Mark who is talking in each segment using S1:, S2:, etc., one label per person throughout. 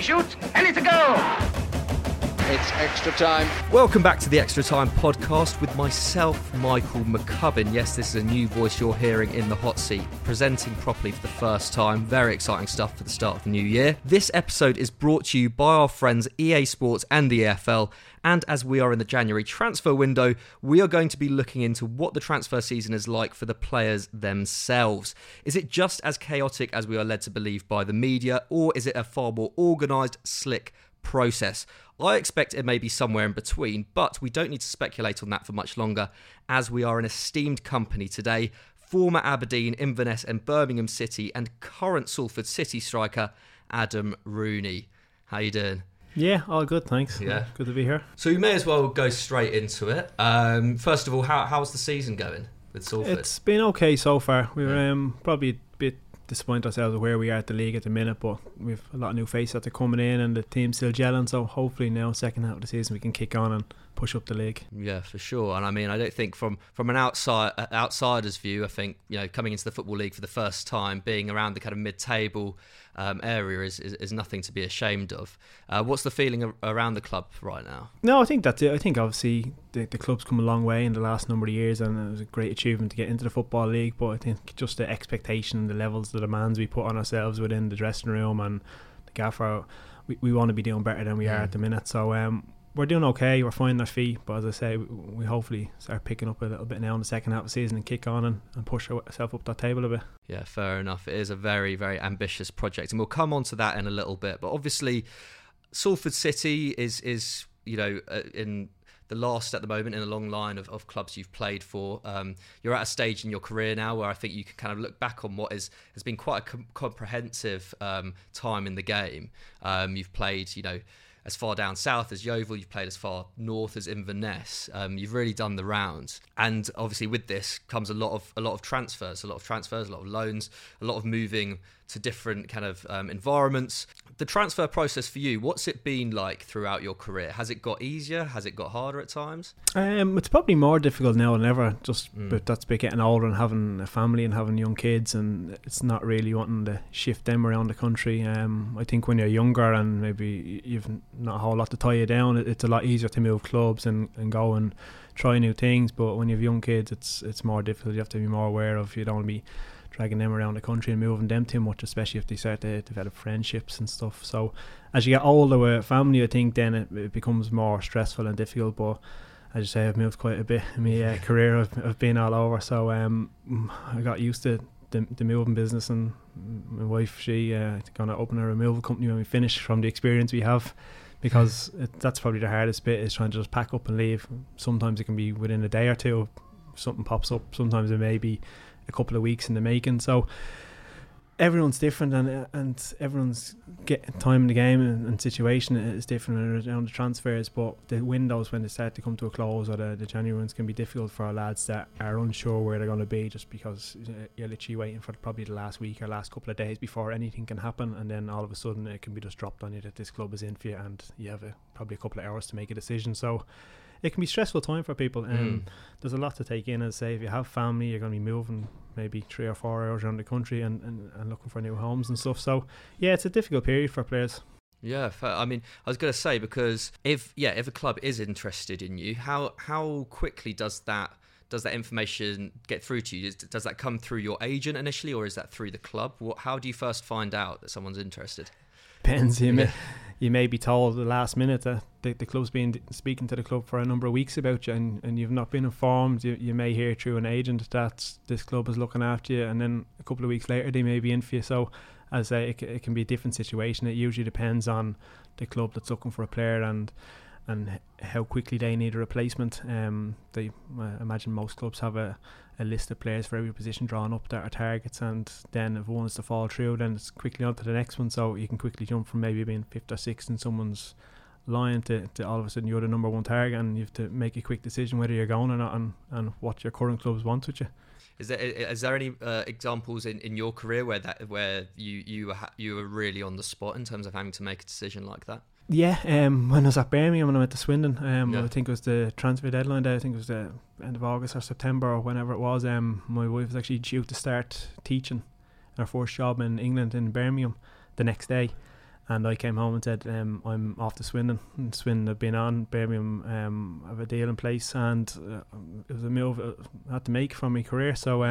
S1: shoots, and it's a goal!
S2: It's extra time.
S3: Welcome back to the Extra Time podcast with myself, Michael McCubbin. Yes, this is a new voice you're hearing in the hot seat, presenting properly for the first time. Very exciting stuff for the start of the new year. This episode is brought to you by our friends EA Sports and the EFL. And as we are in the January transfer window, we are going to be looking into what the transfer season is like for the players themselves. Is it just as chaotic as we are led to believe by the media, or is it a far more organised, slick process? I expect it may be somewhere in between, but we don't need to speculate on that for much longer, as we are an esteemed company today. Former Aberdeen, Inverness and Birmingham City and current Salford City striker Adam Rooney. How you doing?
S4: Yeah, all good, thanks.
S3: Yeah,
S4: good to be here.
S3: So we may as well go straight into it. First of all, how's the season going with Salford?
S4: It's been okay so far. We were probably a bit disappointed ourselves with where we are at the league at the minute, but we've a lot of new faces that are coming in and the team's still gelling, so hopefully now second half of the season we can kick on and push up the league. Yeah,
S3: for sure. And I mean, I don't think from an outsider's view, I think, you know, coming into the Football League for the first time, being around the kind of mid-table area is nothing to be ashamed of. What's the feeling around the club right now?
S4: No, I think that's it. I think obviously the club's come a long way in the last number of years, and it was a great achievement to get into the Football League, but I think just the expectation and the levels, the demands we put on ourselves within the dressing room and the gaffer, we want to be doing better than we are at the minute. So we're doing okay, we're finding our feet, but as I say, we hopefully start picking up a little bit now in the second half of the season and kick on and push ourselves up that table a bit.
S3: Yeah, fair enough. It is a very, very ambitious project, and we'll come on to that in a little bit. But obviously, Salford City is you know, in the last at the moment in a long line of clubs you've played for. You're at a stage in your career now where I think you can kind of look back on what has been quite a comprehensive time in the game. You've played, you know, as far down south as Yeovil, you've played as far north as Inverness. You've really done the rounds, and obviously with this comes a lot of transfers, a lot of loans, a lot of moving to different kind of environments. The transfer process for you, what's it been like throughout your career? Has it got easier? Has it got harder at times?
S4: It's probably more difficult now than ever, but that's by getting older and having a family and having young kids, and it's not really wanting to shift them around the country. I think when you're younger and maybe you've not a whole lot to tie you down, it's a lot easier to move clubs and go and try new things, but when you have young kids it's more difficult. You have to be more aware of, you don't want to be dragging them around the country and moving them too much, especially if they start to develop friendships and stuff. So as you get older with family, I think then it becomes more stressful and difficult. But as you say, I've moved quite a bit in my career. I've been all over, so I got used to the moving business, and my wife, she going to open a removal company when we finish, from the experience we have, because that's probably the hardest bit, is trying to just pack up and leave. Sometimes it can be within a day or two, something pops up. Sometimes it may be a couple of weeks in the making. So everyone's different, and everyone's time in the game and situation is different around the transfers, but the windows when they start to come to a close, or the January ones, can be difficult for our lads that are unsure where they're going to be, just because you're literally waiting for probably the last week or last couple of days before anything can happen, and then all of a sudden it can be just dropped on you that this club is in for you, and you have probably a couple of hours to make a decision. So it can be a stressful time for people, and there's a lot to take in. As I say, if you have family, you're going to be moving maybe 3 or 4 hours around the country and looking for new homes and stuff. So yeah, it's a difficult period for players.
S3: Yeah, I mean, I was going to say, because if a club is interested in you, how quickly does that information get through to you? Does that come through your agent initially, or is that through the club? How do you first find out that someone's interested?
S4: Depends. You may be told at the last minute that the club's been speaking to the club for a number of weeks about you, and you've not been informed. You may hear through an agent that this club is looking after you, and then a couple of weeks later they may be in for you. So as I say, it can be a different situation. It usually depends on the club that's looking for a player and how quickly they need a replacement. I imagine most clubs have a list of players for every position drawn up that are targets, and then if one is to fall through, then it's quickly on to the next one. So you can quickly jump from maybe being 5th or 6th in someone's line to all of a sudden you're the number one target, and you have to make a quick decision whether you're going or not, and what your current clubs want with you.
S3: Is there any examples in your career where you were really on the spot in terms of having to make a decision like that?
S4: Yeah, when I was at Birmingham, when I went to Swindon, I think it was the transfer deadline day. I think it was the end of August or September or whenever it was. My wife was actually due to start teaching her first job in England in Birmingham the next day, And I came home and said, I'm off to Swindon. And Swindon had been on, Birmingham have a deal in place, and it was a move I had to make for my career. So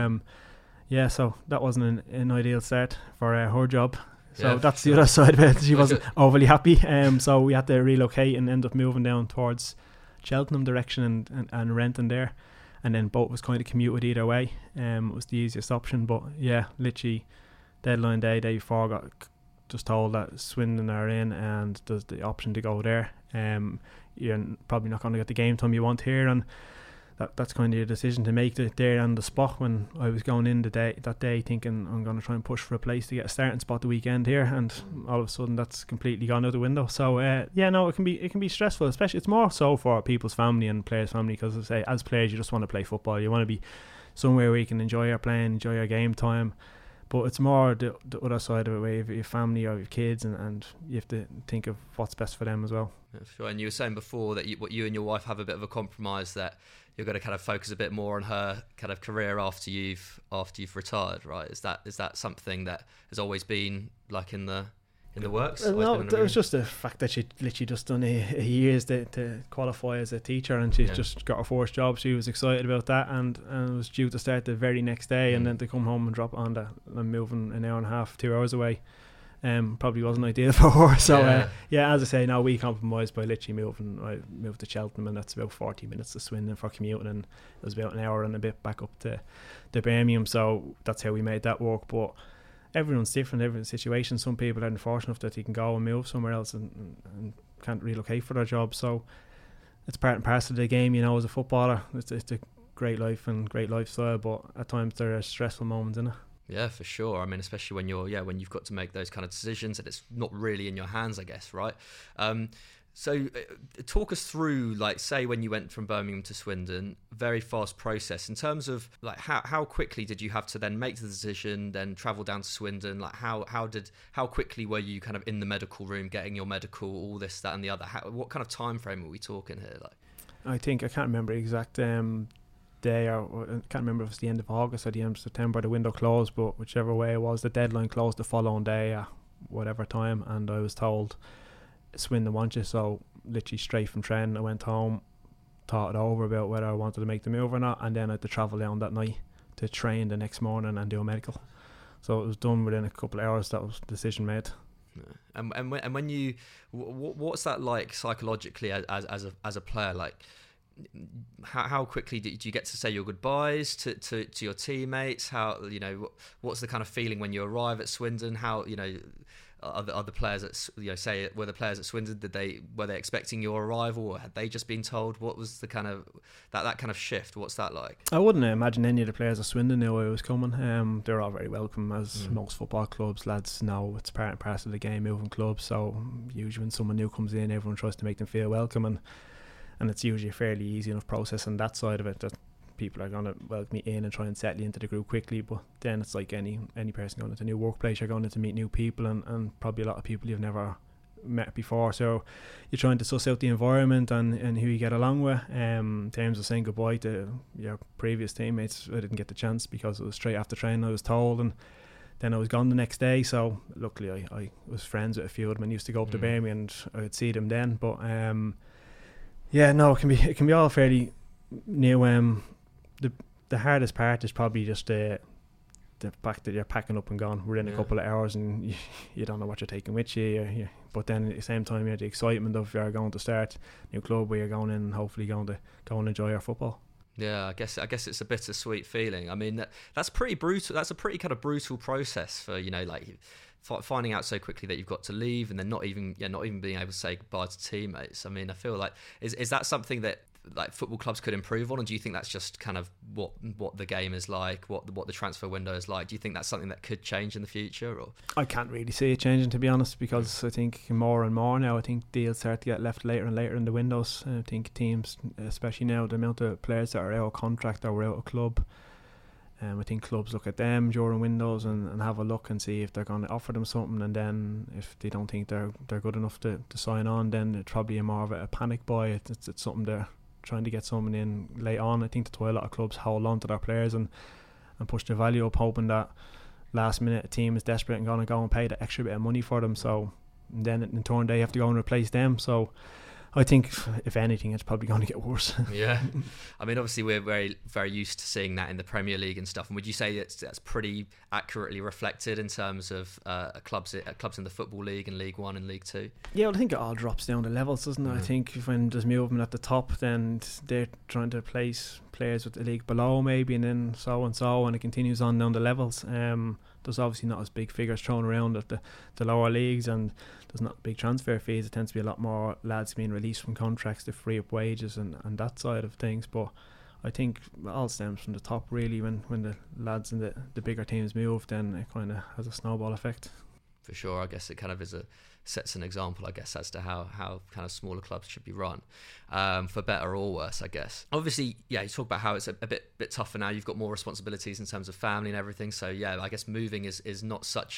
S4: so that wasn't an ideal start for her job. So that's the other side of it. She wasn't overly happy. So we had to relocate and end up moving down towards Cheltenham direction and renting there. And then both was kind of commuted either way. It was the easiest option. But yeah, literally deadline day before, got just told that Swindon are in and there's the option to go there. You're probably not going to get the game time you want here, and that's kind of your decision to make there on the spot. When I was going in that day thinking I'm going to try and push for a place to get a starting spot the weekend here, and all of a sudden that's completely gone out the window. So it can be stressful, especially it's more so for people's family and players' family, because I say as players you just want to play football, you want to be somewhere where you can enjoy your playing, enjoy your game time. But it's more the other side of it, where you have your family or your kids, and you have to think of what's best for them as well.
S3: Yeah, sure. And you were saying before that you and your wife have a bit of a compromise, that you're going to kind of focus a bit more on her kind of career after you've retired, right? Is that something that has always been like in the works?
S4: No, it was just the fact that she literally just done a years to qualify as a teacher, and she's just got her first job. She was excited about that, and was due to start the very next day, and then to come home and drop on that I'm moving an hour and a half, 2 hours away. Probably wasn't ideal for her. So as I say, now we compromised by literally moving. I moved to Cheltenham, and that's about 40 minutes to Swindon for commuting, and it was about an hour and a bit back up to Birmingham. So that's how we made that work. But everyone's different, everyone's situation. Some people are unfortunate enough that they can go and move somewhere else and can't relocate for their job. So it's part and parcel of the game, as a footballer. It's a great life and great lifestyle, but at times there are stressful moments in it.
S3: Yeah, for sure. I mean, especially when you've got to make those kind of decisions and it's not really in your hands, I guess, right? So talk us through, like, say when you went from Birmingham to Swindon, very fast process in terms of like how quickly did you have to then make the decision, then travel down to Swindon? Like how quickly were you kind of in the medical room getting your medical, all this, that and the other? What kind of time frame are we talking here? Like,
S4: I think I can't remember the exact day, or I can't remember if it was the end of August or the end of September the window closed, but whichever way it was, the deadline closed the following day at whatever time, and I was told Swindon want you. So literally straight from training I went home, thought it over about whether I wanted to make the move or not, and then I had to travel down that night to train the next morning and do a medical. So it was done within a couple of hours. That was the decision made.
S3: And when you, what's that like psychologically as a player? Like, how quickly did you get to say your goodbyes to your teammates? How, what's the kind of feeling when you arrive at Swindon? How, are the players at, were the players at Swindon, were they expecting your arrival, or had they just been told? What was the kind of that kind of shift? What's that like? I
S4: wouldn't imagine any of the players at Swindon knew I was coming. They're all very welcome, as most football clubs. Lads know it's part and parcel of the game, moving clubs. So usually when someone new comes in, everyone tries to make them feel welcome, and it's usually a fairly easy enough process on that side of it, that people are going to welcome you in and try and settle you into the group quickly. But then it's like any person going into a new workplace, you're going to meet new people, and probably a lot of people you've never met before. So you're trying to suss out the environment and who you get along with. In terms of saying goodbye to your previous teammates, I didn't get the chance because it was straight after training, I was told, and then I was gone the next day. So luckily I was friends with a few of them and used to go up to Birmingham, and I'd see them then. But it can be all fairly new. The hardest part is probably just the fact that you're packing up and gone within a couple of hours, and you don't know what you're taking with you. But then at the same time, you have the excitement of you're going to start a new club where you're going in and hopefully going to go and enjoy your football.
S3: Yeah, I guess it's a bittersweet feeling. I mean, that's pretty brutal. That's a pretty kind of brutal process for finding out so quickly that you've got to leave, and then not even being able to say goodbye to teammates. I mean, I feel like is that something that like football clubs could improve on, and do you think that's just kind of what the game is like, what the transfer window is like? Do you think that's something that could change in the future? Or
S4: I can't really see it changing, to be honest, because I think more and more now, I think deals start to get left later and later in the windows. I think teams, especially now, the amount of players that are out of contract or out of club, I think clubs look at them during windows and have a look and see if they're going to offer them something, and then if they don't think they're good enough to sign on, then it's probably more of a panic buy. It's something they're trying to get someone in late on. I think that's why a lot of clubs hold on to their players and push their value up, hoping that last minute a team is desperate and going to go and pay the extra bit of money for them. So then in turn they have to go and replace them. So I think, if anything, it's probably going to get worse.
S3: Yeah, I mean, obviously we're very, very used to seeing that in the Premier League and stuff. And would you say that's pretty accurately reflected in terms of clubs in the Football League and League One and League Two?
S4: Yeah, well, I think it all drops down to levels, doesn't it? I think when there's movement at the top, then they're trying to replace players with the league below, maybe, and then so and so, and it continues on down the levels. There's obviously not as big figures thrown around at the lower leagues, and there's not big transfer fees. It tends to be a lot more lads being released from contracts to free up wages and that side of things. But I think it all stems from the top, really. When the lads in the bigger teams move, then it kind of has a snowball effect.
S3: For sure, I guess it kind of sets an example, I guess, as to how kind of smaller clubs should be run, for better or worse, I guess. Obviously, yeah, you talk about how it's a bit tougher now. You've got more responsibilities in terms of family and everything. So yeah, I guess moving is not such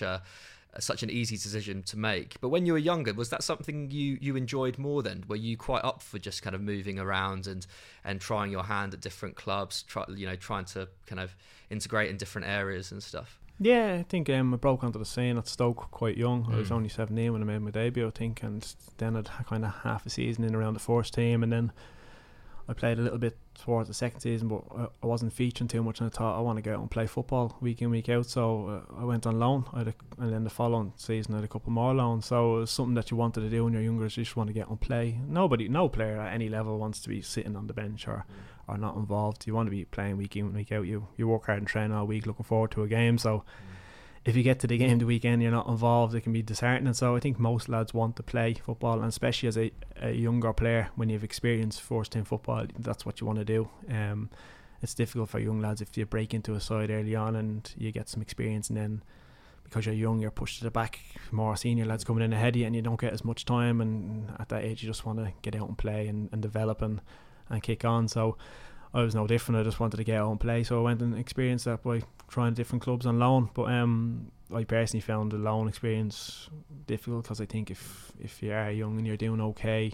S3: an easy decision to make. But when you were younger, was that something you enjoyed more then? Were you quite up for just kind of moving around and trying your hand at different clubs, trying to kind of integrate in different areas and stuff?
S4: Yeah, I think I broke onto the scene at Stoke quite young. I was only 17 when I made my debut, I think, and then I'd kind of half a season in around the first team, and then I played a little bit towards the second season, but I wasn't featuring too much, and I thought I want to go out and play football week in, week out, so I went on loan. And then the following season I had a couple more loans, so it was something that you wanted to do when you're younger, is you just want to get on play. No player at any level wants to be sitting on the bench or not involved. You want to be playing week in, week out. You work hard and train all week looking forward to a game, so if you get to the game the weekend you're not involved, it can be disheartening. So I think most lads want to play football, and especially as a younger player, when you've experienced first team football, that's what you want to do. It's difficult for young lads if you break into a side early on and you get some experience, and then because you're young you're pushed to the back, more senior lads coming in ahead of you, and you don't get as much time, and at that age you just want to get out and play and develop and kick on. So I was no different. I just wanted to get out and play, so I went and experienced that by trying different clubs on loan. But I personally found the loan experience difficult, because I think if you are young and you're doing okay,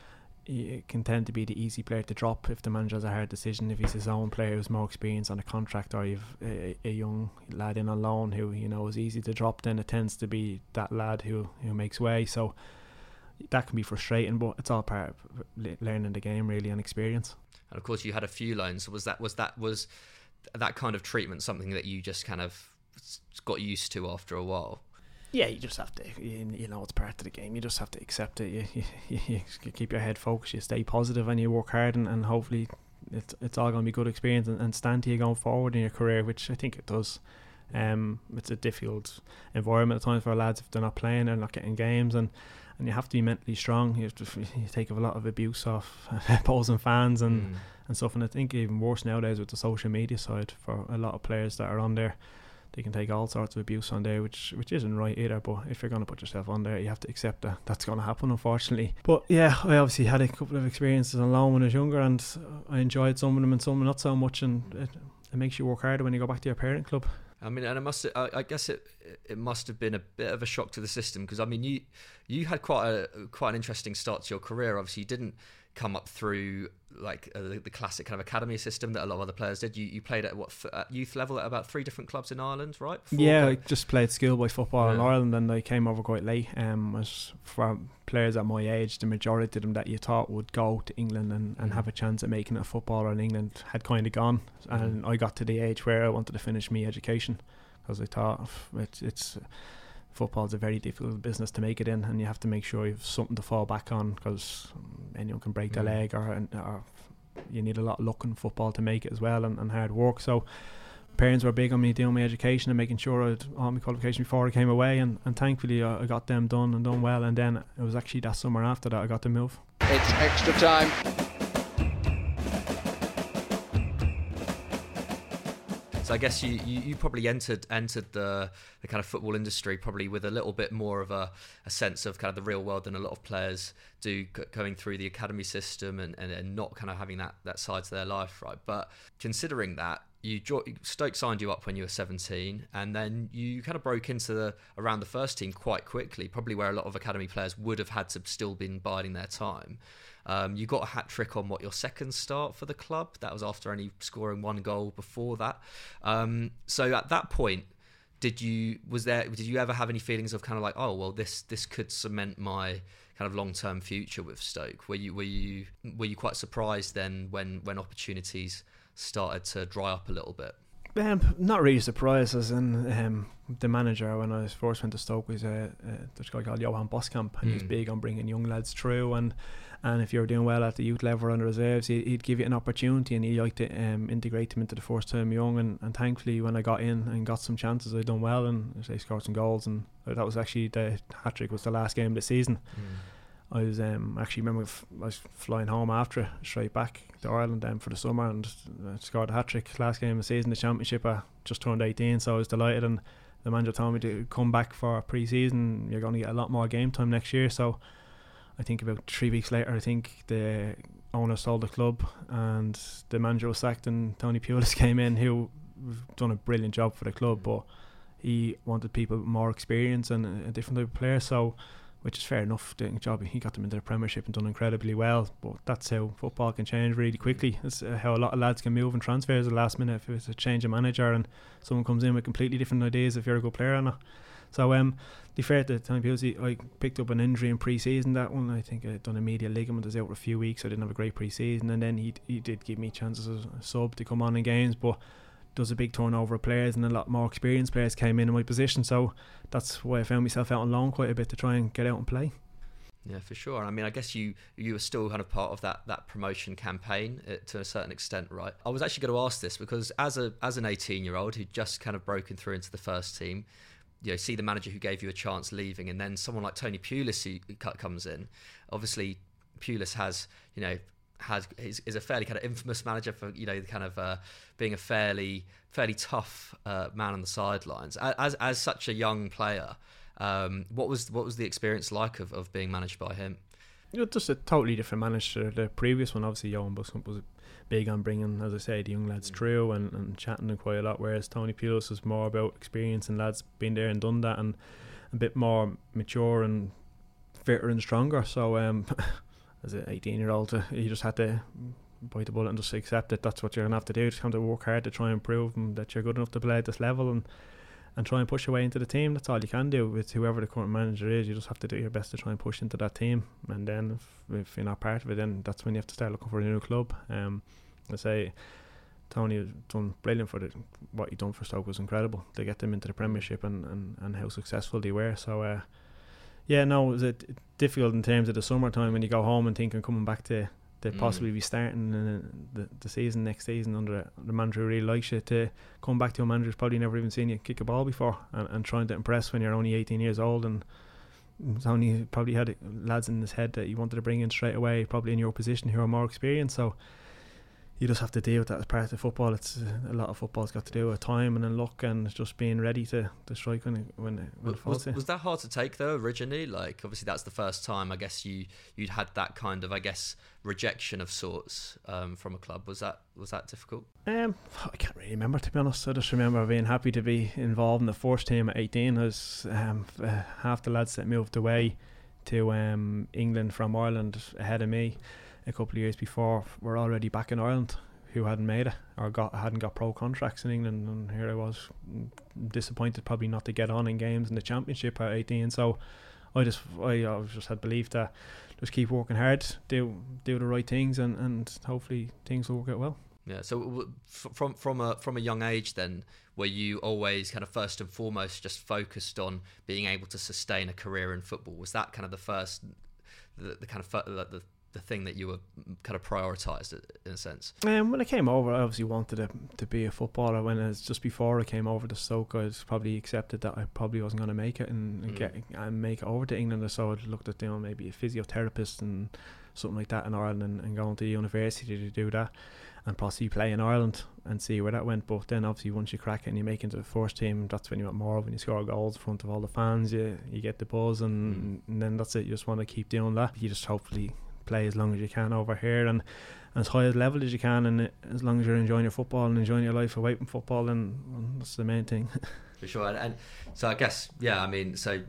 S4: you can tend to be the easy player to drop if the manager has a hard decision. If he's his own player who's more experienced on a contract, or you've a young lad in on loan who is easy to drop, then it tends to be that lad who makes way. So that can be frustrating, but it's all part of learning the game, really, and experience.
S3: And of course you had a few loans. Was that kind of treatment something that you just kind of got used to after a while? Yeah,
S4: you just have to, it's part of the game. You just have to accept it. You keep your head focused, you stay positive, and you work hard, and hopefully it's all going to be good experience and stand to you going forward in your career, which I think it does. It's a difficult environment at times for lads if they're not playing or not getting games, and you have to be mentally strong. You take a lot of abuse off opposing fans and stuff, and I think even worse nowadays with the social media side for a lot of players that are on there. They can take all sorts of abuse on there, which isn't right either. But if you're going to put yourself on there, you have to accept that that's going to happen, unfortunately. But yeah, I obviously had a couple of experiences on loan when I was younger, and I enjoyed some of them and some not so much, and it makes you work harder when you go back to your parent club.
S3: I mean, and I guess it must have been a bit of a shock to the system, because I mean, you had quite an interesting start to your career. Obviously, you didn't come up through like the classic kind of academy system that a lot of other players did. You played at youth level at about 3 different clubs in Ireland, right?
S4: I just played schoolboy football in Ireland, and I came over quite late. As for players at my age, the majority of them that you thought would go to England and have a chance at making a footballer in England had kind of gone, and I got to the age where I wanted to finish my education, because I thought it's football's a very difficult business to make it in, and you have to make sure you have something to fall back on, because anyone can break their leg, or you need a lot of luck in football to make it as well, and hard work. So parents were big on me doing my education and making sure I had all my qualifications before I came away, and thankfully I got them done well, and then it was actually that summer after that I got the move.
S2: It's extra time.
S3: So I guess you probably entered the kind of football industry probably with a little bit more of a sense of kind of the real world than a lot of players do, going through the academy system and not kind of having that side to their life, right? But considering that, Stoke signed you up when you were 17, and then you kind of broke into around the first team quite quickly, probably where a lot of academy players would have had to still been biding their time. You got a hat-trick on your second start for the club. That was after only scoring 1 goal before that. So at that point, did you ever have any feelings of kind of like, oh well, this could cement my kind of long-term future with Stoke? Were you quite surprised then when opportunities started to dry up a little bit?
S4: Not really surprised, as in the manager when I first went to Stoke was a Dutch guy called Johan Boskamp, and he was big on bringing young lads through, and if you were doing well at the youth level on the reserves, he'd give you an opportunity, and he liked to integrate them into the first team young, and thankfully when I got in and got some chances, I'd done well, and I scored some goals, and that was actually the hat-trick was the last game of the season. I was actually remember I was flying home after straight back to Ireland for the summer, and scored a hat-trick last game of the season, the championship. I just turned 18, so I was delighted, and the manager told me to come back for pre-season. You're going to get a lot more game time next year. So I think about 3 weeks later, I think the owner sold the club and the manager was sacked, and Tony Pulis came in, who done a brilliant job for the club, but he wanted people with more experience and a different type of player, so which is fair enough, doing a job. He got them into the Premiership and done incredibly well, but that's how football can change really quickly. It's how a lot of lads can move and transfers at the last minute if it's a change of manager and someone comes in with completely different ideas if you're a good player or not. So to be fair to Tony Pulis, I picked up an injury in pre-season. That one, I think I'd done a medial ligament, I was out for a few weeks, I didn't have a great pre-season, and then he did give me chances as a sub to come on in games, but does a big turnover of players, and a lot more experienced players came in my position, so that's why I found myself out on loan quite a bit to try and get out and play.
S3: Yeah, for sure. I mean, I guess you were still kind of part of that promotion campaign to a certain extent, right? I was actually going to ask this because as an 18-year-old who just kind of broken through into the first team, you know, see the manager who gave you a chance leaving, and then someone like Tony Pulis who comes in. Obviously, Pulis is a fairly kind of infamous manager for, you know, kind of being a fairly tough man on the sidelines. As such a young player, what was the experience like of being managed by him?
S4: You know, just a totally different manager. The previous one, obviously, Johan Boskamp was big on bringing, as I say, the young lads through and chatting them quite a lot, whereas Tony Pulis was more about experience and lads being there and done that, and a bit more mature and fitter and stronger. So as an 18-year-old, you just had to bite the bullet and just accept it. That's what you're going to have to do. Just have to work hard to try and prove that you're good enough to play at this level, and try and push your way into the team. That's all you can do with whoever the current manager is. You just have to do your best to try and push into that team, and then if you're not part of it, then that's when you have to start looking for a new club. I say Tony has done brilliant for what he done for Stoke was incredible to get them into the Premiership and how successful they were. So yeah, no, it was difficult in terms of the summertime when you go home and thinking coming back to possibly be starting the season next season under the manager who really likes you, to come back to a manager who's probably never even seen you kick a ball before, and trying to impress when you're only 18 years old. And Tony probably had lads in his head that he wanted to bring in straight away, probably in your position, who are more experienced. So you just have to deal with that as part of football. It's a lot of football's got to do with time and then luck and just being ready to strike when it falls.
S3: Was that hard to take though originally? Like, obviously that's the first time I guess you'd had that kind of, I guess, rejection of sorts from a club. Was that difficult? I
S4: can't really remember, to be honest. I just remember being happy to be involved in the first team at 18. I was half the lads that moved away to England from Ireland ahead of me a couple of years before were already back in Ireland, who hadn't made it or hadn't got pro contracts in England, and here I was disappointed probably not to get on in games in the Championship at 18. So I always just had belief that just keep working hard, do the right things, and hopefully things will work out well.
S3: Yeah. So from a young age then, were you always kind of first and foremost just focused on being able to sustain a career in football? Was that kind of the thing that you were kind of prioritised in a sense?
S4: When I came over, I obviously wanted to be a footballer. When it was just before I came over to Stoke, I was probably accepted that I probably wasn't going to make it and make it over to England. So I looked at maybe a physiotherapist and something like that in Ireland, and going to university to do that and possibly play in Ireland and see where that went. But then obviously once you crack it and you make it into the first team, that's when you want more. When you score goals in front of all the fans, you get the buzz, and then that's it. You just want to keep doing that. You just hopefully play as long as you can over here and as high a level as you can, and as long as you're enjoying your football and enjoying your life away from football, then that's the main thing.
S3: For sure. And so I guess, yeah, I mean, so,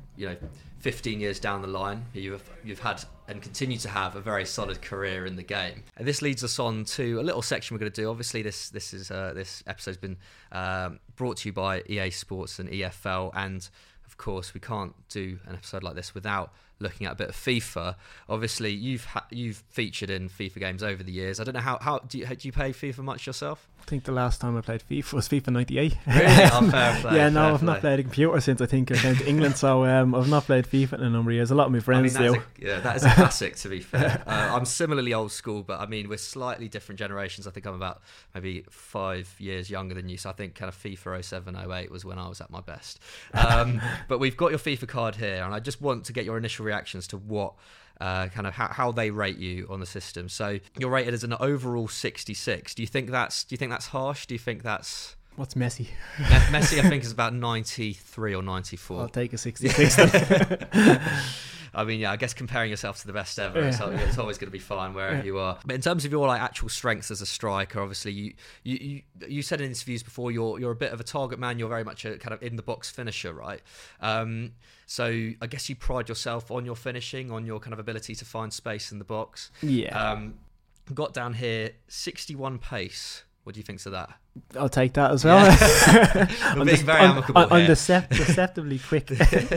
S3: 15 years down the line, you've had and continue to have a very solid career in the game. And this leads us on to a little section we're going to do. Obviously, this episode's been brought to you by EA Sports and EFL, and of course, we can't do an episode like this without looking at a bit of FIFA. Obviously, you've featured in FIFA games over the years. I don't know how do you play FIFA much yourself?
S4: I think the last time I played FIFA was FIFA 98.
S3: Really? Oh, fair play.
S4: I've not played a computer since I think I came to England, so I've not played FIFA in a number of years. A lot of my friends do.
S3: That is a classic, to be fair. I'm similarly old school, but I mean, we're slightly different generations. I think I'm about maybe 5 years younger than you, so I think kind of FIFA 07, 08 was when I was at my best. But we've got your FIFA card here, and I just want to get your initial reactions to what kind of how they rate you on the system. So you're rated as an overall 66. Do you think that's harsh? Do you think that's...
S4: What's Messi?
S3: Messi, I think, is about 93 or 94.
S4: I'll take a 66 then.
S3: I mean, yeah, I guess comparing yourself to the best ever, it's always going to be fine wherever you are. But in terms of your actual strengths as a striker, obviously you said in interviews before you're a bit of a target man. You're very much a kind of in the box finisher, right? So I guess you pride yourself on your finishing, on your kind of ability to find space in the box.
S4: Yeah.
S3: Got down here 61 pace. What do you think to that?
S4: I'll take that as well.
S3: I'm being very amicable
S4: I'm deceptively quick.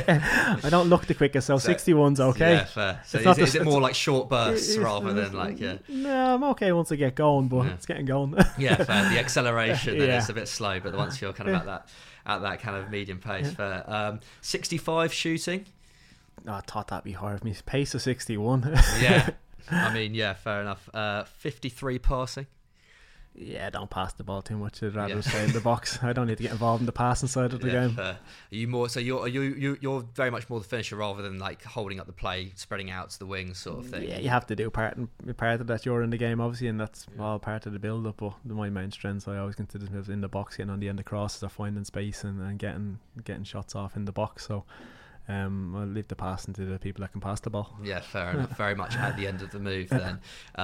S4: I don't look the quickest, so 61's okay.
S3: Yeah, fair. So is it more like short bursts rather than like, yeah?
S4: No, I'm okay once I get going, but it's getting going.
S3: Yeah, fair. The acceleration then is a bit slow, but once you're kind of at that kind of medium pace, fair. 65 shooting.
S4: I thought that'd be hard. My pace of 61.
S3: Yeah, I mean, yeah, fair enough. 53 passing.
S4: Yeah, don't pass the ball too much. I'd rather stay in the box. I don't need to get involved in the passing side of the game.
S3: Fair. Are you more? So you're very much more the finisher rather than like holding up the play, spreading out to the wings, sort of thing.
S4: Yeah, you have to do part of that. You're in the game, obviously, and that's all part of the build up. But my main strengths, I always consider in the box, getting on the end of crosses, or finding space and getting shots off in the box. So. I'll leave the passing to the people that can pass the ball.
S3: Yeah, fair enough. Very much at the end of the move then.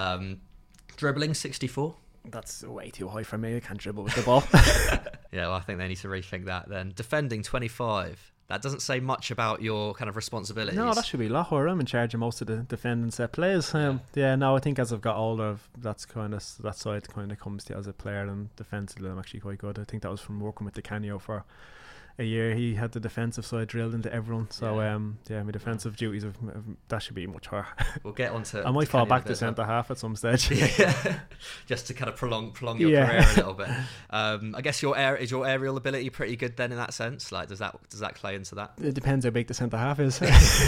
S3: Dribbling 64.
S4: That's way too high for me. I can't dribble with the ball.
S3: Yeah, well, I think they need to rethink that then. Defending 25. That doesn't say much about your kind of responsibilities.
S4: No, that should be a lot higher. I'm in charge of most of the defending set plays. I think as I've got older, that side kind of comes to as a player, and defensively I'm actually quite good. I think that was from working with the Canio for a year. He had the defensive side drilled into everyone, so my defensive duties that should be much higher.
S3: We'll get on to...
S4: I might fall back to centre half at some stage.
S3: Just to kind of prolong your career a little bit. I guess is your aerial ability pretty good then in that sense? Like, does that play into that?
S4: It depends how big the centre half is.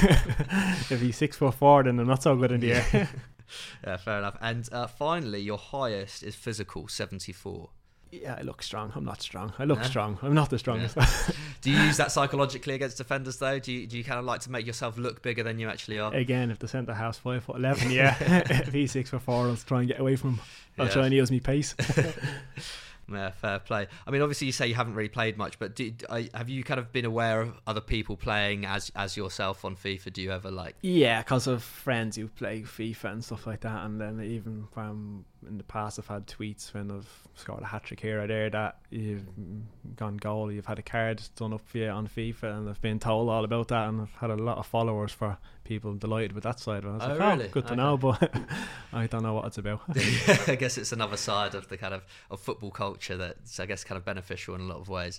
S4: If he's 6'4", then I'm not so good in the air.
S3: Yeah, fair enough. And finally, your highest is physical 74.
S4: Yeah, I look strong. I'm not strong. I look strong. I'm not the strongest.
S3: Do you use that psychologically against defenders though? Do you kind of like to make yourself look bigger than you actually are?
S4: Again, if the centre half's 5'11", if he's 6'4", I'll try and get away from him. I'll try and use my pace.
S3: Yeah, fair play. I mean, obviously you say you haven't really played much, but have you kind of been aware of other people playing as yourself on FIFA? Do you ever like...
S4: Yeah, because of friends who play FIFA and stuff like that, and then even from in the past I've had tweets when I've scored a hat-trick here or there that you've gone goal, you've had a card done up for you on FIFA, and I've been told all about that, and I've had a lot of followers for people delighted with that side. I was like,
S3: really?
S4: Good to know, but I don't know what it's about.
S3: I guess it's another side of the kind of football culture that's, I guess, kind of beneficial in a lot of ways.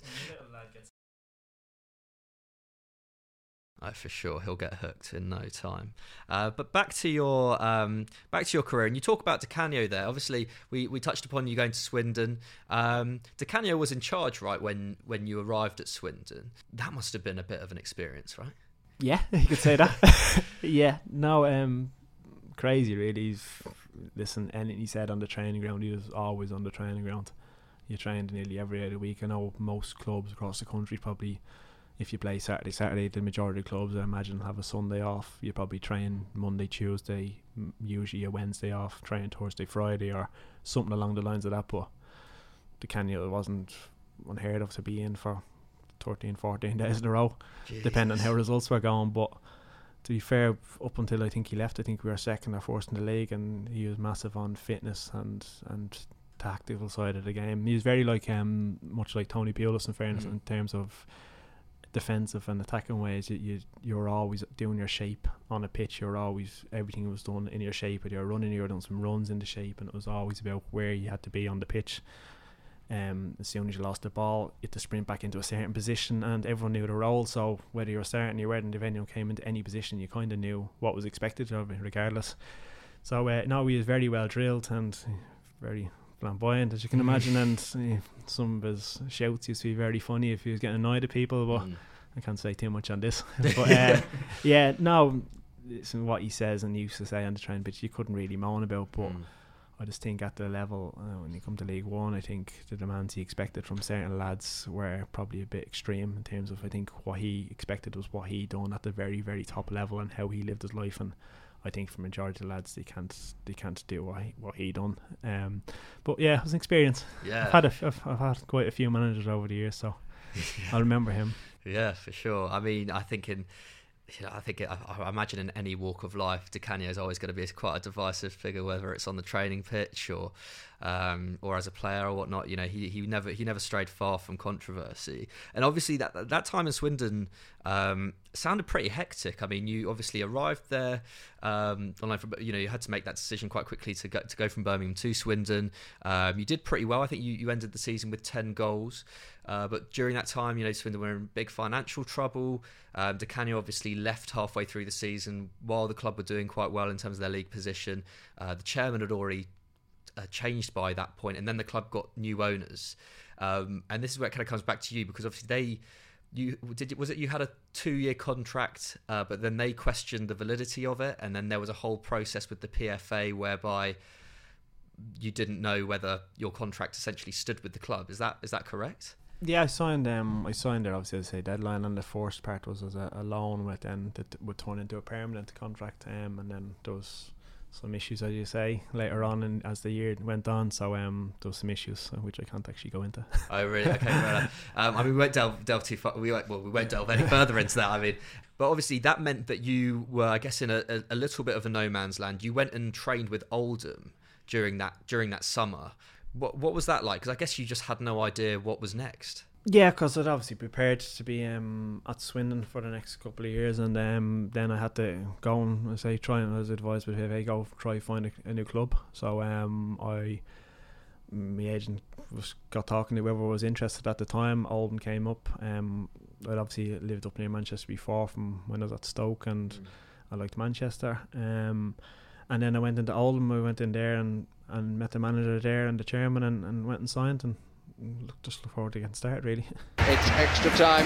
S3: For sure, he'll get hooked in no time. But back to your career, and you talk about Di Canio there. Obviously, we touched upon you going to Swindon. Di Canio was in charge, right, when you arrived at Swindon. That must have been a bit of an experience, right?
S4: Yeah, you could say that. Yeah, no, crazy really. Listen, anything he said on the training ground, he was always on the training ground. You trained nearly every day of the week. I know most clubs across the country probably, if you play Saturday, the majority of clubs, I imagine, have a Sunday off. You probably train Monday, Tuesday, usually a Wednesday off, train Thursday, Friday, or something along the lines of that. But Di Canio wasn't unheard of to be in for 13, 14 days in a row, depending on how results were going. But to be fair, up until I think he left, I think we were second or first in the league, and he was massive on fitness and tactical side of the game. He was very much like Tony Pulis, in fairness, in terms of defensive and attacking ways. You're always doing your shape on a pitch. Everything was done in your shape. When you're running, you were doing some runs in the shape, and it was always about where you had to be on the pitch. As soon as you lost the ball, you had to sprint back into a certain position, and everyone knew the role. So whether you were starting, you weren't, if anyone came into any position, you kind of knew what was expected of you, regardless. So no, he was very well drilled and very flamboyant, as you can imagine, and some of his shouts used to be very funny if he was getting annoyed at people, but I can't say too much on this. But it's what he says and used to say on the training pitch, you couldn't really moan about, but I just think at the level, when you come to League One, I think the demands he expected from certain lads were probably a bit extreme in terms of, I think what he expected was what he done at the very, very top level and how he lived his life, and I think for majority of lads they can't do what he done. But yeah, it was an experience.
S3: Yeah,
S4: I've had quite a few managers over the years, so I'll remember him.
S3: Yeah, for sure. I mean, I imagine in any walk of life, Di Canio is always going to be quite a divisive figure, whether it's on the training pitch or as a player or whatnot. You know, he never strayed far from controversy. And obviously that time in Swindon sounded pretty hectic. I mean, you obviously arrived there. You had to make that decision quite quickly to go from Birmingham to Swindon. You did pretty well. I think you ended the season with 10 goals. But during that time, Swindon were in big financial trouble. Di Canio obviously left halfway through the season while the club were doing quite well in terms of their league position. The chairman had already changed by that point, and then the club got new owners. And this is where it kind of comes back to you, because obviously you had a 2-year contract, but then they questioned the validity of it, and then there was a whole process with the PFA whereby you didn't know whether your contract essentially stood with the club. Is that correct?
S4: Yeah, I signed there, obviously, as I say, deadline, and the first part was as a loan, with then that would turn into a permanent contract, and then there was some issues, as you say, later on, and as the year went on. So there was some issues which I can't actually go into.
S3: Oh, really? Okay. I mean, we won't delve too far. We won't delve any further into that. I mean, but obviously that meant that you were, I guess, in a little bit of a no man's land. You went and trained with Oldham during that summer. What was that like? Because I guess you just had no idea what was next.
S4: Yeah, because I'd obviously prepared to be at Swindon for the next couple of years, and then I had to go and I was advised by PFA, go try find a new club. So my agent got talking to whoever was interested at the time. Oldham came up. I'd obviously lived up near Manchester before from when I was at Stoke, and I liked Manchester. And then I went into Oldham. I went in there and met the manager there and the chairman, and went and signed, and just look forward to getting started, really.
S2: It's extra time.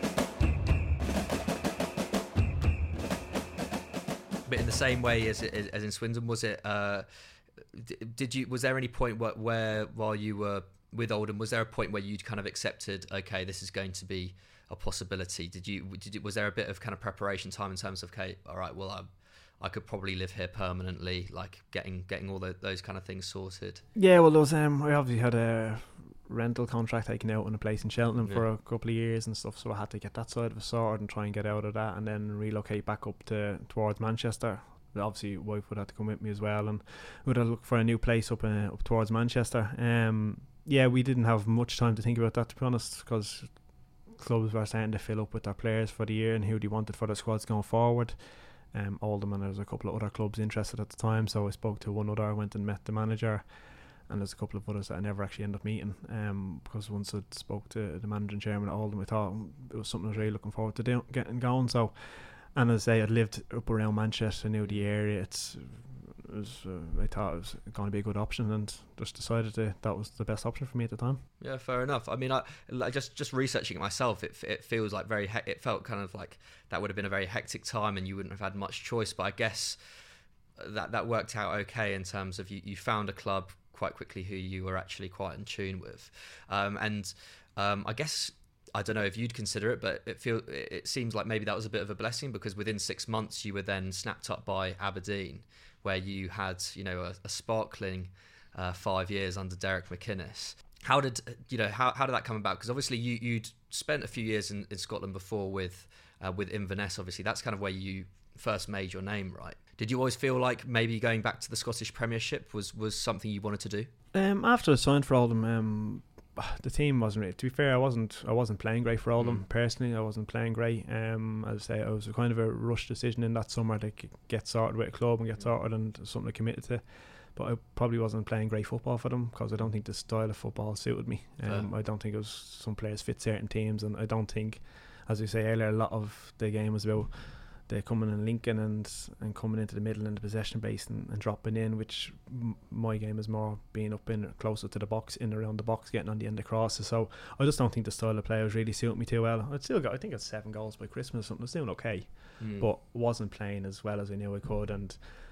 S3: But in the same way as in Swindon, was it? Was there any point where while you were with Oldham, was there a point where you'd kind of accepted, okay, this is going to be a possibility? Was there a bit of kind of preparation time in terms of, okay, all right, well, I could probably live here permanently, like getting all those kind of things sorted? Yeah,
S4: well, those I obviously had a rental contract taken out in a place in Cheltenham for a couple of years and stuff, so I had to get that side of it sorted and try and get out of that, and then relocate back up towards Manchester. But obviously, wife would have to come with me as well, and we would have looked for a new place up towards Manchester. We didn't have much time to think about that, to be honest, because clubs were starting to fill up with their players for the year and who they wanted for their squads going forward. Oldham, and there was a couple of other clubs interested at the time, so I spoke to one other, went and met the manager, and there's a couple of others that I never actually ended up meeting, because once I spoke to the manager and chairman at Oldham, I thought it was something I was really looking forward to getting going. So, and as I say, I'd lived up around Manchester, knew the area. I thought it was going to be a good option, and just decided that was the best option for me at the time.
S3: Yeah, fair enough. I mean, I just researching it myself, it feels like it felt kind of like that would have been a very hectic time, and you wouldn't have had much choice. But I guess that worked out okay in terms of you found a club quite quickly who you were actually quite in tune with, I guess, I don't know if you'd consider it, but it seems like maybe that was a bit of a blessing, because within 6 months you were then snapped up by Aberdeen, where you had a sparkling 5 years under Derek McInnes. How did that come about? Because obviously you'd spent a few years in Scotland before with Inverness. Obviously that's kind of where you first made your name, right? Did you always feel like maybe going back to the Scottish Premiership was something you wanted to do?
S4: After I signed for Oldham, the team wasn't really, to be fair, I wasn't playing great for all of them personally. I wasn't playing great. As I say, it was a kind of a rush decision in that summer to get started with a club and get started and something I committed to. But I probably wasn't playing great football for them because I don't think the style of football suited me. I don't think it was, some players fit certain teams, and I don't think, as we say earlier, a lot of the game was about they coming and linking and coming into the middle and the possession base and dropping in, which my game is more being up in closer to the box, in around the box, getting on the end of crosses. So I just don't think the style of play was really suiting me too well. I think it's 7 goals by Christmas or something. I was doing okay, but wasn't playing as well as I knew I could, and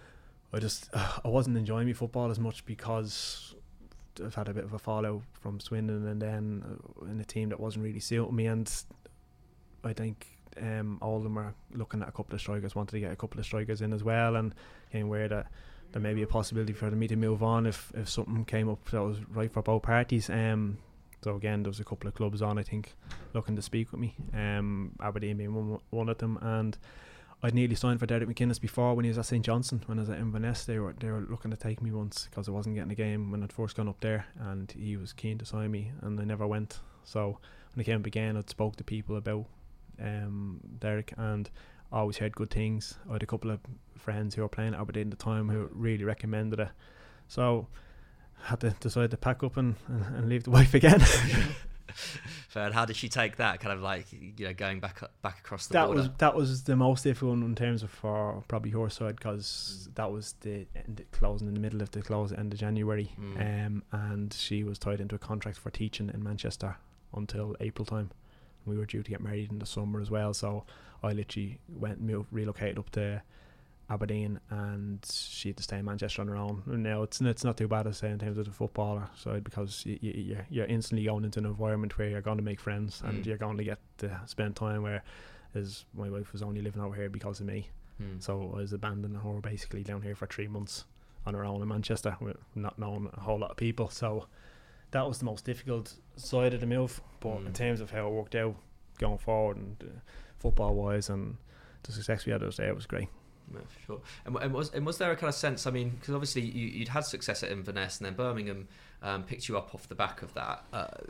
S4: I wasn't enjoying my football as much because I've had a bit of a fallout from Swindon, and then in a team that wasn't really suiting me, and I think all of them were looking at a couple of strikers, wanted to get a couple of strikers in as well, and came aware that there may be a possibility for me to move on if something came up that was right for both parties. So again, there was a couple of clubs on, I think, looking to speak with me, Aberdeen being one of them, and I'd nearly signed for Derek McInnes before when he was at St Johnstone. When I was at Inverness, they were looking to take me once because I wasn't getting a game when I'd first gone up there, and he was keen to sign me, and I never went. So when I came up again, I'd spoke to people about Derek, and I always heard good things. I had a couple of friends who were playing at Aberdeen at the time who really recommended it, so I had to decide to pack up and leave the wife again.
S3: Fair. And how did she take that? Kind of like, going back across the border.
S4: That was the most difficult in terms of for probably her side, because that was the closing in the middle of the close end of January, and she was tied into a contract for teaching in Manchester until April time. We were due to get married in the summer as well, so I literally relocated up to Aberdeen, and she had to stay in Manchester on her own. And now it's not too bad, I say, in terms of the footballer side, because you're instantly going into an environment where you're going to make friends and you're going to get to spend time, where as my wife was only living over here because of me, so I was abandoning her basically down here for 3 months on her own in Manchester with not knowing a whole lot of people. So that was the most difficult side of the move, but in terms of how it worked out going forward and football wise and the success we had there, it was great.
S3: Yeah, for sure. And was there a kind of sense, I mean, because obviously you'd had success at Inverness, and then Birmingham picked you up off the back of that.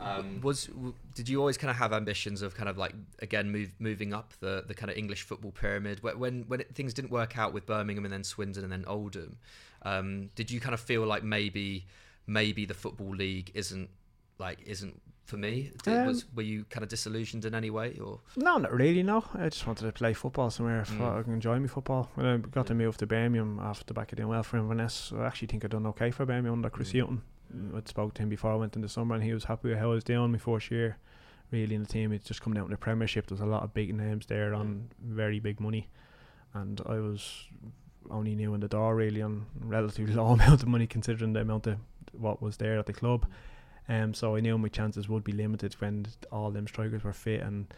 S3: Did you always kind of have ambitions of kind of like, again, moving up the kind of English football pyramid? When things didn't work out with Birmingham and then Swindon and then Oldham, did you kind of feel like maybe the Football League isn't for me? Were you kind of disillusioned in any way, or? No,
S4: not really, no. I just wanted to play football somewhere so I can enjoy my football. When I got to move to Birmingham after the back of doing well for Inverness, I actually think I'd done okay for Birmingham under Chris Hutton. I'd spoke to him before I went in the summer, and he was happy with how I was doing my first year really in the team. It's just coming out in the Premiership. There's a lot of big names there on very big money, and I was only new in the door really on relatively low amount of money considering the amount of what was there at the club. So I knew my chances would be limited when all them strikers were fit, and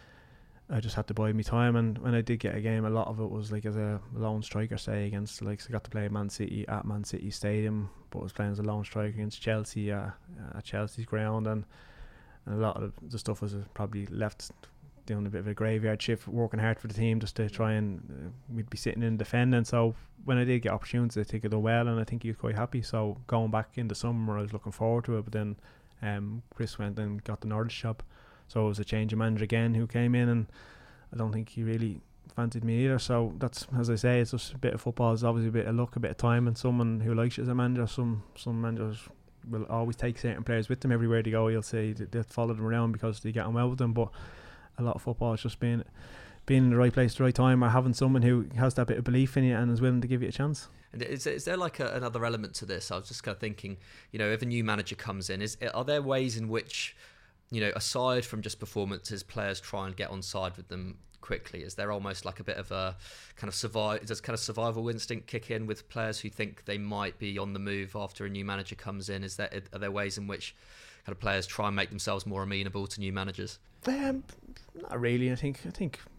S4: I just had to bide my time. And when I did get a game, a lot of it was like as a lone striker, say, against I got to play Man City at Man City Stadium, but I was playing as a lone striker against Chelsea at Chelsea's ground, and a lot of the stuff was probably left doing a bit of a graveyard shift, working hard for the team just to try and we'd be sitting in defending. So when I did get opportunities, I think I did well, and I think he was quite happy. So going back in the summer, I was looking forward to it, but then Chris went and got the Norwich job, so it was a change of manager again who came in, and I don't think he really fancied me either. So that's, as I say, it's just a bit of football. It's obviously a bit of luck, a bit of time, and someone who likes you as a manager. Some managers will always take certain players with them everywhere they go. You'll say they'll follow them around because they get on well with them, but a lot of football is just being in the right place at the right time, or having someone who has that bit of belief in you and is willing to give you a chance.
S3: And is there like another element to this? I was just kind of thinking, if a new manager comes in, are there ways in which, aside from just performances, players try and get on side with them quickly? Is there almost like a bit of a kind of survival instinct kick in with players who think they might be on the move after a new manager comes in? Are there ways in which kind of players try and make themselves more amenable to new managers?
S4: Not really. I think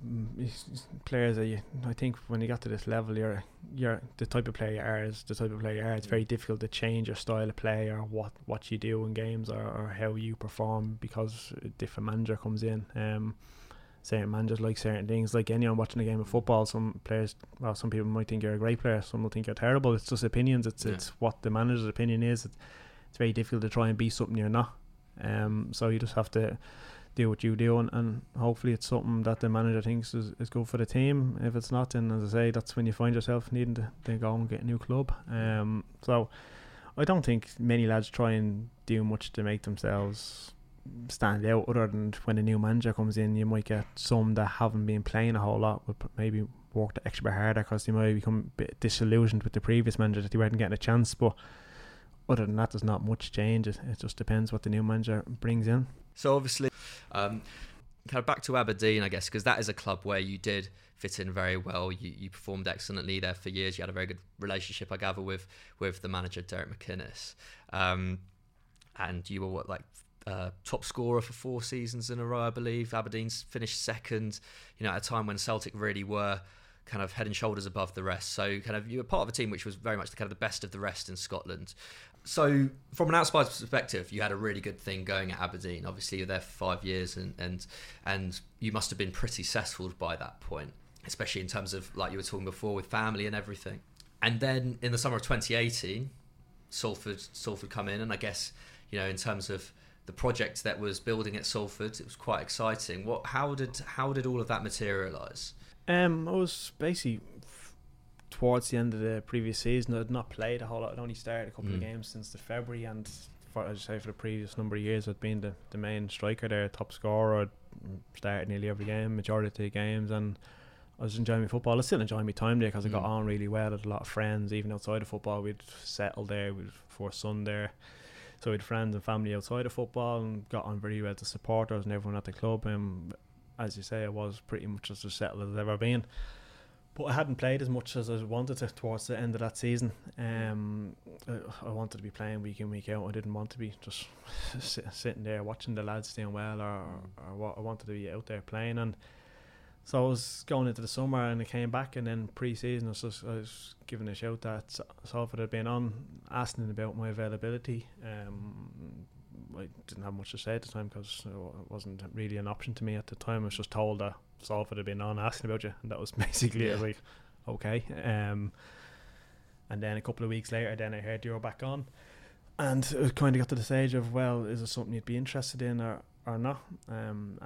S4: players I think when you got to this level, you're the type of player you are is the type of player you are. It's very difficult to change your style of play or what you do in games or how you perform because a different manager comes in. Certain managers like certain things. Like anyone watching a game of football, some people might think you're a great player, some will think you're terrible. It's just opinions. It's what the manager's opinion is. It's very difficult to try and be something you're not. So you just have to do what you do, and hopefully it's something that the manager thinks is good for the team. If it's not, then as I say, that's when you find yourself needing to go and get a new club. So I don't think many lads try and do much to make themselves stand out, other than when a new manager comes in, you might get some that haven't been playing a whole lot, but maybe worked extra bit harder because they might become a bit disillusioned with the previous manager that they weren't getting a chance. But other than that, there's not much change. It just depends what the new manager brings in.
S3: So obviously, kind of back to Aberdeen, I guess, because that is a club where you did fit in very well. You performed excellently there for years. You had a very good relationship, I gather, with the manager, Derek McInnes. And you were top scorer for 4 seasons in a row, I believe. Aberdeen's finished second, at a time when Celtic really were kind of head and shoulders above the rest. So kind of you were part of a team which was very much the kind of the best of the rest in Scotland. So from an outsider's perspective, you had a really good thing going at Aberdeen. Obviously, you're there for 5 years, and you must have been pretty settled by that point, especially in terms of, like you were talking before, with family and everything. And then in the summer of 2018, Salford come in, and I guess, in terms of the project that was building at Salford, it was quite exciting. How did all of that materialise?
S4: I was basically towards the end of the previous season. I'd not played a whole lot. I'd only started a couple of games since the February, and for the previous number of years I'd been the main striker there, top scorer. I'd started nearly every game, majority of the games, and I was enjoying my football. I still enjoying my time there because I got on really well. I had a lot of friends even outside of football. We'd settled there, we'd first son there, so we had friends and family outside of football, and got on very well with the supporters and everyone at the club. As you say, I was pretty much as settled as I've ever been. But I hadn't played as much as I wanted to towards the end of that season. I wanted to be playing week in, week out. I didn't want to be just sitting there watching the lads doing well, or I wanted to be out there playing. And so I was going into the summer, and I came back, and then pre-season I was giving a shout that Salford had been on, asking about my availability. I didn't have much to say at the time because it wasn't really an option to me at the time. I was just told that Salford had been on asking about you, and that was basically it. I was like, okay. And then a couple of weeks later, then I heard you were back on, and it kind of got to the stage of, well, is it something you'd be interested in or not? And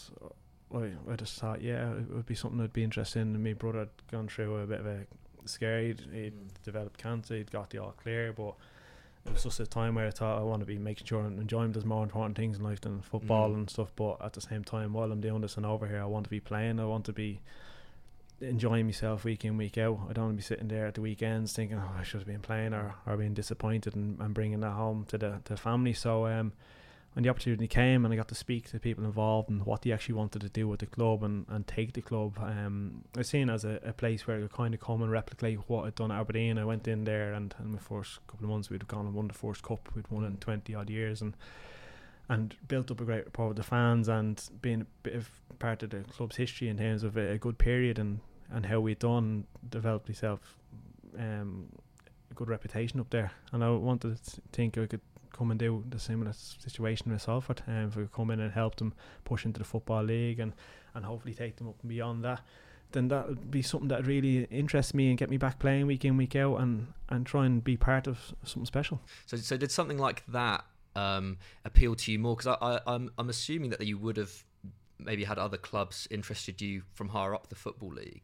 S4: I just thought, yeah, it would be something I'd be interested in. My brother had gone through a bit of a scare. He'd developed cancer. He'd got the all clear, but it was just a time where I thought I want to be making sure and enjoying. There's more important things in life than football and stuff, but at the same time, while I'm doing this and over here, I want to be playing. I want to be enjoying myself week in, week out. I don't want to be sitting there at the weekends thinking, oh, I should have been playing, or being disappointed and bringing that home to the family. So when the opportunity came and I got to speak to people involved and what they actually wanted to do with the club and take the club, I seen it as a place where I could kind of come and replicate what I'd done at Aberdeen. I went in there, and in my first couple of months we'd gone and won the first cup. We'd won in 20 odd years, and built up a great rapport with the fans, and being a bit of part of the club's history in terms of a good period and how we'd done, developed myself a good reputation up there. And I wanted to think I could come and do the similar situation with Salford, and if we could come in and help them push into the Football League and hopefully take them up and beyond that, then that would be something that really interests me and get me back playing week in, week out, and try and be part of something special.
S3: So did something like that appeal to you more? Because I'm assuming that you would have maybe had other clubs interested you from higher up the Football League.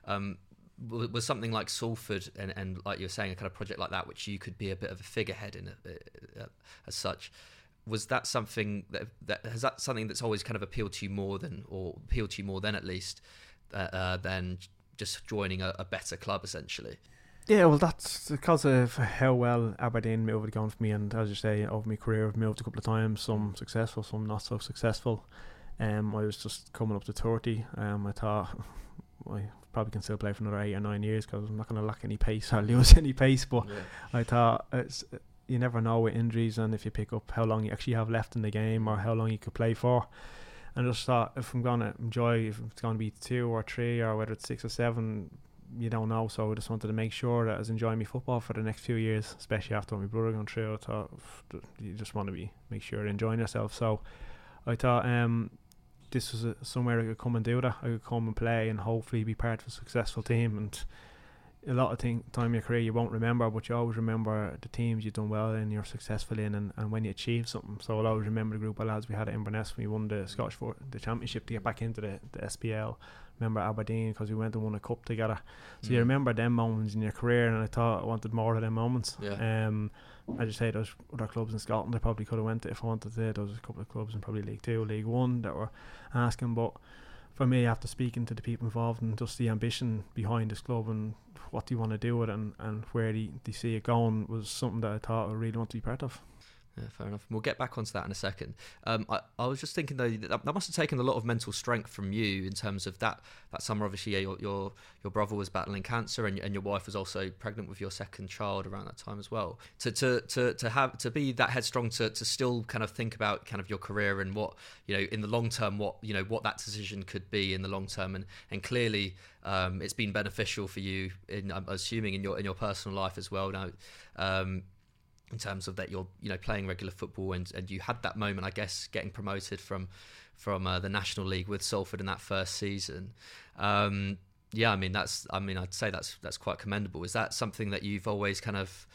S3: Was something like Salford and like you were saying, a kind of project like that, which you could be a bit of a figurehead in as such, was that something that something that's always kind of appealed to you more than at least than just joining a better club essentially?
S4: Yeah, well, that's because of how well Aberdeen moved gone for me, and as you say, over my career I've moved a couple of times, some successful, some not so successful. I was just coming up to 30. I thought I probably can still play for another 8 or 9 years because I'm not going to lack any pace or lose any pace, but I thought you never know with injuries, and if you pick up how long you actually have left in the game or how long you could play for. And I just thought, if I'm going to enjoy, if it's going to be 2 or 3 or whether it's 6 or 7, you don't know. So I just wanted to make sure that I was enjoying my football for the next few years, especially after my brother gone through. I thought you just want to make sure you're enjoying yourself. So I thought this was somewhere I could come and do that. I could come and play and hopefully be part of a successful team. And a lot of time in your career you won't remember, but you always remember the teams you've done well in, you're successful in, and when you achieve something. So I'll always remember the group of lads we had at Inverness when we won the Scottish the Championship to get back into the SPL. Remember Aberdeen because we went and won a cup together. So you remember them moments in your career, and I thought I wanted more of them moments. As you say, those other clubs in Scotland I probably could have went to if I wanted to. There was a couple of clubs in probably League 2, League 1 that were asking, but for me, after speaking to the people involved and just the ambition behind this club and what do you want to do with it and where they see it going was something that I thought I really want to be part of.
S3: Yeah, fair enough. We'll get back onto that in a second. I was just thinking though that must have taken a lot of mental strength from you in terms of that summer. Obviously, your brother was battling cancer, and your wife was also pregnant with your second child around that time as well. To be that headstrong to still kind of think about kind of your career and what in the long term, what that decision could be in the long term, and clearly it's been beneficial for you I'm assuming in your personal life as well now. In terms of that, you're playing regular football and you had that moment, I guess, getting promoted from the National League with Salford in that first season. I'd say that's quite commendable. Is that something that you've always kind of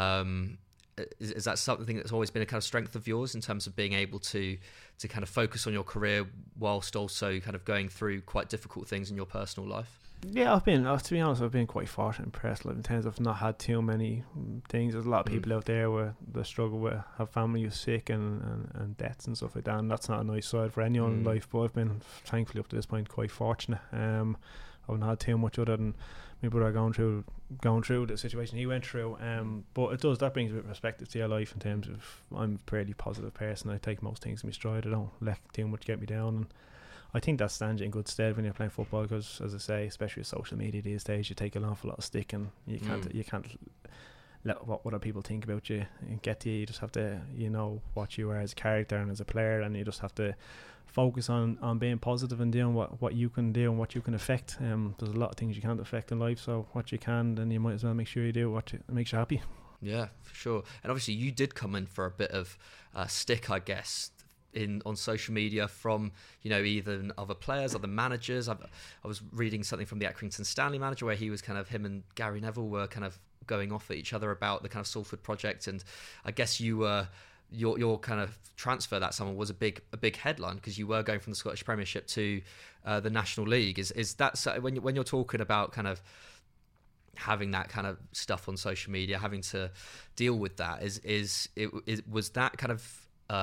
S3: is that something that's always been a kind of strength of yours in terms of being able to kind of focus on your career whilst also kind of going through quite difficult things in your personal life?
S4: Yeah, to be honest, I've been quite fortunate and impressed in terms of not had too many things. There's a lot of people out there where they struggle with have family who's sick and deaths and stuff like that, and that's not a nice side for anyone in life, but I've been thankfully up to this point quite fortunate. I haven't had too much other than my brother going through the situation he went through, but that brings a bit of perspective to your life in terms of I'm a fairly positive person. I take most things in my stride. I don't let too much get me down, and I think that stands you in good stead when you're playing football because, as I say, especially with social media these days, you take an awful lot of stick and you can't let what other people think about you get to you. You just have to what you are as a character and as a player, and you just have to focus on being positive and doing what you can do and what you can affect. There's a lot of things you can't affect in life, so what you can, then you might as well make sure you do what makes you happy. Yeah, for sure. And obviously you did come in for a bit of stick, I guess, on social media from either other players, other managers. I was reading something from the Accrington Stanley manager where he was kind of, him and Gary Neville were kind of going off at each other about the kind of Salford project, and I guess you were your kind of transfer that summer was a big headline because you were going from the Scottish Premiership to the National League. Is that when you're talking about kind of having that kind of stuff on social media, having to deal with that, was that kind of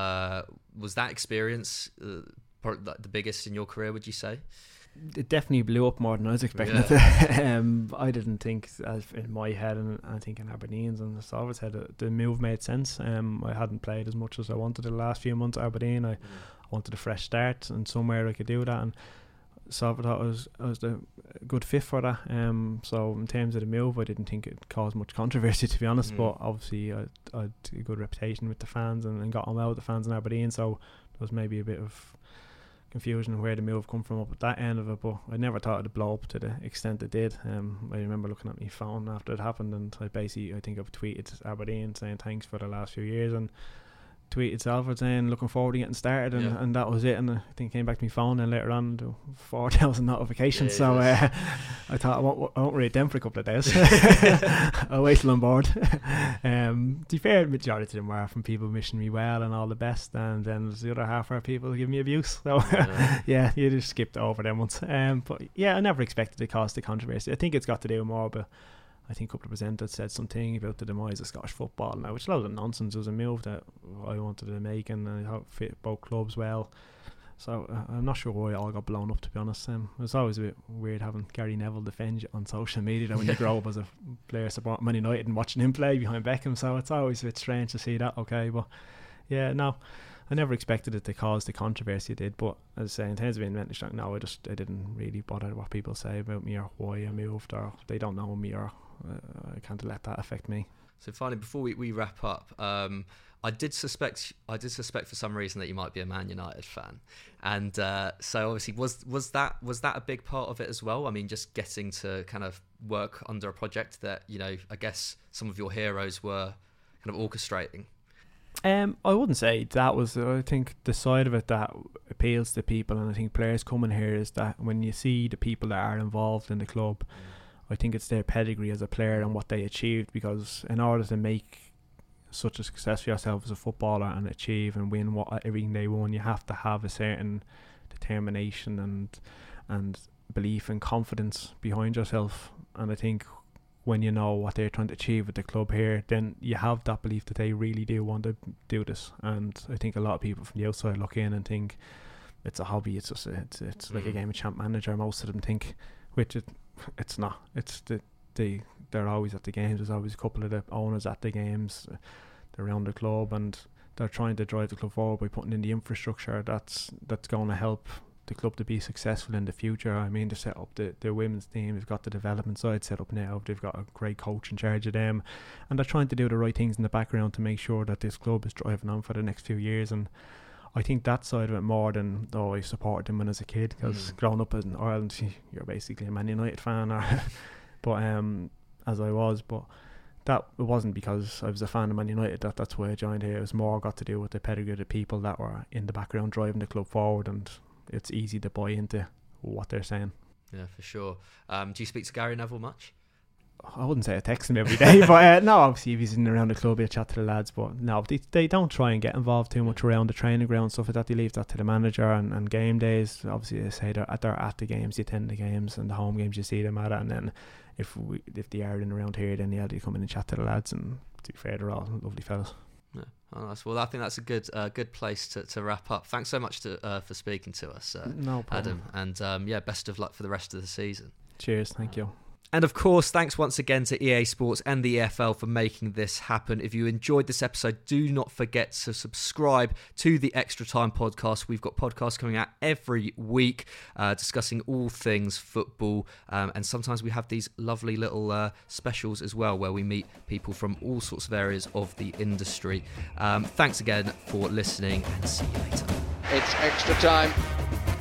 S4: was that experience the biggest in your career, would you say? It definitely blew up more than I was expecting it to. I didn't think, as in my head, and I think in Aberdeen's and the Salford's head, the move made sense. I hadn't played as much as I wanted the last few months at Aberdeen. I wanted a fresh start and somewhere I could do that, and Salford thought I was a good fit for that. So in terms of the move, I didn't think it caused much controversy, to be honest, but obviously I had a good reputation with the fans and got on well with the fans in Aberdeen, so there was maybe a bit of confusion where the move come from up at that end of it, but I never thought it'd blow up to the extent it did. I remember looking at my phone after it happened, and I think I've tweeted Aberdeen saying thanks for the last few years, and tweeted Salford saying looking forward to getting started, and that was it. And I think it came back to my phone and later on to 4,000 notifications. I thought I won't read them for a couple of days. I'll wait till I'm bored. To be fair, the majority of them were from people wishing me well and all the best, and then there's the other half were people giving me abuse. So you just skipped over them ones. But yeah, I never expected it to cause the controversy. I think it's got to do more, but I think a couple of presenters said something about the demise of Scottish football now, which is a lot of nonsense. It was a move that I wanted to make, and I thought it fit both clubs well. So I'm not sure why it all got blown up, to be honest. It's always a bit weird having Gary Neville defend you on social media when you grow up as a player supporting Man United and watching him play behind Beckham. So it's always a bit strange to see that. Okay, but yeah, no, I never expected it to cause the controversy it did. But as I say, in terms of being mentally strong, no, I didn't really bother what people say about me or why I moved, or they don't know me, or I can't let that affect me. So finally, before we wrap up, I did suspect for some reason that you might be a Man United fan, and so obviously was that a big part of it as well? I mean, just getting to kind of work under a project that I guess some of your heroes were kind of orchestrating. I wouldn't say that was. I think the side of it that appeals to people, and I think players coming here, is that when you see the people that are involved in the club, I think it's their pedigree as a player and what they achieved, because in order to make such a success for yourself as a footballer and achieve and win everything they won, you have to have a certain determination and belief and confidence behind yourself. And I think when you know what they're trying to achieve with the club here, then you have that belief that they really do want to do this. And I think a lot of people from the outside look in and think it's a hobby, it's just it's like a game of Champ Manager, most of them think, which it's not. It's they're always at the games. There's always a couple of the owners at the games. They're around the club, and they're trying to drive the club forward by putting in the infrastructure that's going to help the club to be successful in the future. I mean, to set up the women's team, they've got the development side set up now. They've got a great coach in charge of them, and they're trying to do the right things in the background to make sure that this club is driving on for the next few years. And I think that side of it more than I supported them when I was a kid, because growing up in Ireland, you're basically a Man United fan, but as I was, but that it wasn't because I was a fan of Man United that's why I joined here. It was more got to do with the pedigree of the people that were in the background driving the club forward, and it's easy to buy into what they're saying.
S3: Yeah, for sure. Do you speak to Gary Neville much?
S4: I wouldn't say I text him every day, but no, obviously if he's in around the club, he'll chat to the lads. But no, they don't try and get involved too much around the training ground, stuff like that. They leave that to the manager and game days. Obviously, they say they're at the games, you attend the games, and the home games you see them at it. And then if they are in around here, then they come in and chat to the lads. And to be fair, they're all lovely fellas.
S3: Yeah. Oh, nice. Well, I think that's a good place to wrap up. Thanks so much for speaking to us,
S4: no problem.
S3: Adam. And best of luck for the rest of the season.
S4: Cheers, thank you.
S3: And of course, thanks once again to EA Sports and the EFL for making this happen. If you enjoyed this episode, do not forget to subscribe to the Extra Time podcast. We've got podcasts coming out every week discussing all things football. And sometimes we have these lovely little specials as well, where we meet people from all sorts of areas of the industry. Thanks again for listening, and see you later.
S2: It's extra time.